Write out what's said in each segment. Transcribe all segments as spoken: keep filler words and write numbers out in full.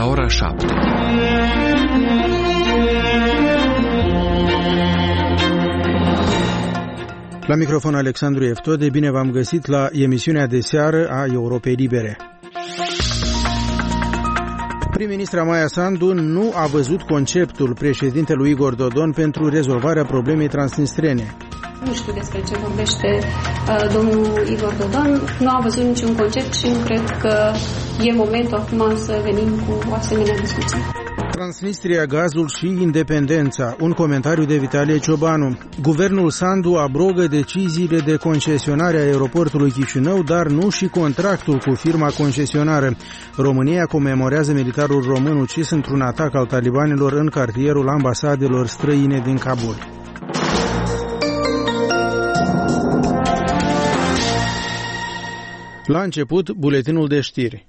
la ora șapte. La microfon Alexandru Eftode, bine v-am găsit la emisiunea de seară a Europei Libere. Prim-ministra Maia Sandu nu a văzut conceptul președintelui Igor Dodon pentru rezolvarea problemei transnistrene. Nu știu despre ce vorbește uh, domnul Igor Dodon, nu a văzut niciun concept și nu cred că e momentul acum să venim cu o asemenea discuție. Transnistria, gazul și independența. Un comentariu de Vitalie Ciobanu. Guvernul Sandu abrogă deciziile de concesionare a aeroportului Chișinău, dar nu și contractul cu firma concesionară. România comemorează militarul român ucis într-un atac al talibanilor în cartierul ambasadelor străine din Kabul. La început, buletinul de știri.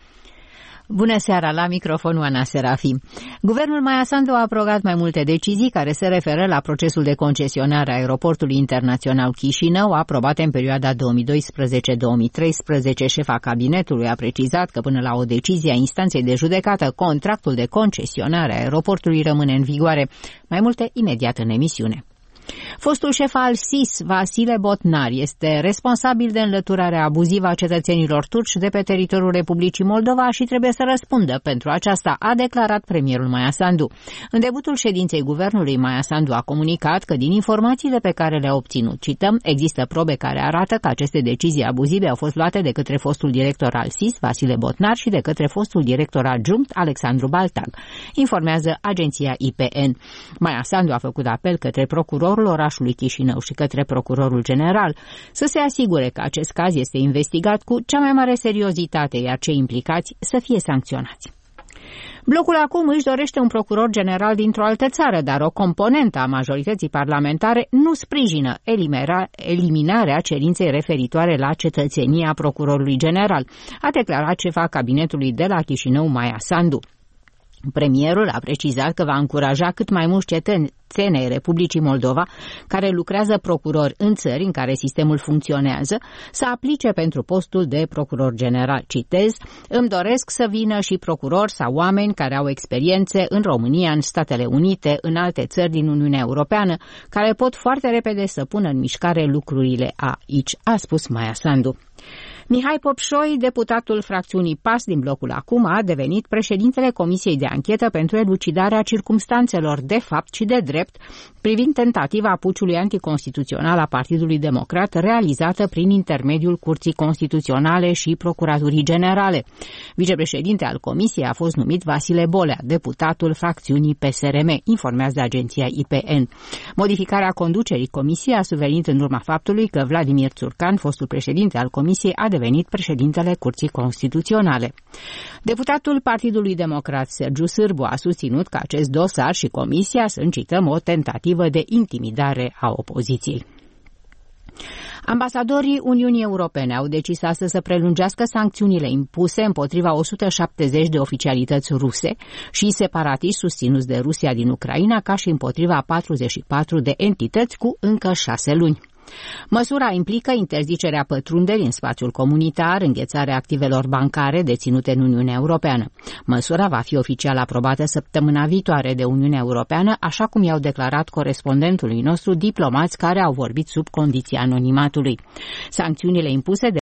Bună seara, la microfonul Ana Serafim. Guvernul Maia Sandu a aprobat mai multe decizii care se referă la procesul de concesionare a aeroportului internațional Chișinău, aprobate în perioada două mii doisprezece două mii treisprezece. Șefa cabinetului a precizat că până la o decizie a instanței de judecată, contractul de concesionare a aeroportului rămâne în vigoare. Mai multe imediat în emisiune. Fostul șef al S I S, Vasile Botnar, este responsabil de înlăturarea abuzivă a cetățenilor turci de pe teritoriul Republicii Moldova și trebuie să răspundă pentru aceasta, a declarat premierul Maia Sandu. În debutul ședinței guvernului, Maia Sandu a comunicat că din informațiile pe care le-a obținut, cităm, există probe care arată că aceste decizii abuzive au fost luate de către fostul director al S I S, Vasile Botnar, și de către fostul director adjunct, Alexandru Baltag, informează agenția I P N. Maia Sandu a făcut apel către procurorul orașului Chișinău și către procurorul general să se asigure că acest caz este investigat cu cea mai mare seriozitate, iar cei implicați să fie sancționați. Blocul acum își dorește un procuror general dintr-o altă țară, dar o componentă a majorității parlamentare nu sprijină eliminarea cerinței referitoare la cetățenia procurorului general, a declarat șefa cabinetului de la Chișinău, Maia Sandu. Premierul a precizat că va încuraja cât mai mulți cetățeni ai Republicii Moldova care lucrează procurori în țări în care sistemul funcționează să aplice pentru postul de procuror general. Citez, îmi doresc să vină și procurori sau oameni care au experiențe în România, în Statele Unite, în alte țări din Uniunea Europeană, care pot foarte repede să pună în mișcare lucrurile aici, a spus Maia Sandu. Mihai Popșoi, deputatul fracțiunii P A S din blocul Acum, a devenit președintele Comisiei de Anchetă pentru elucidarea circumstanțelor de fapt și de drept privind tentativa puciului anticonstituțional a Partidului Democrat realizată prin intermediul Curții Constituționale și Procuraturii Generale. Vicepreședinte al Comisiei a fost numit Vasile Bolea, deputatul fracțiunii P S R M, informează agenția I P N. Modificarea conducerii Comisiei a suvenit în urma faptului că Vladimir Țurcan, fostul președinte al Comisiei, a devenit președintele Curții Constituționale. Deputatul Partidului Democrat Sergiu Sârbu a susținut că acest dosar și Comisia sunt, cităm, o tentativă de intimidare a opoziției. Ambasadorii Uniunii Europene au decis astăzi să prelungească sancțiunile impuse împotriva o sută șaptezeci de oficialități ruse și separatiști susținuți de Rusia din Ucraina, ca și împotriva patruzeci și patru de entități cu încă șase luni. Măsura implică interzicerea pătrunderii în spațiul comunitar, înghețarea activelor bancare deținute în Uniunea Europeană. Măsura va fi oficial aprobată săptămâna viitoare de Uniunea Europeană, așa cum i-au declarat corespondentului nostru diplomați care au vorbit sub condiția anonimatului. Sancțiunile impuse de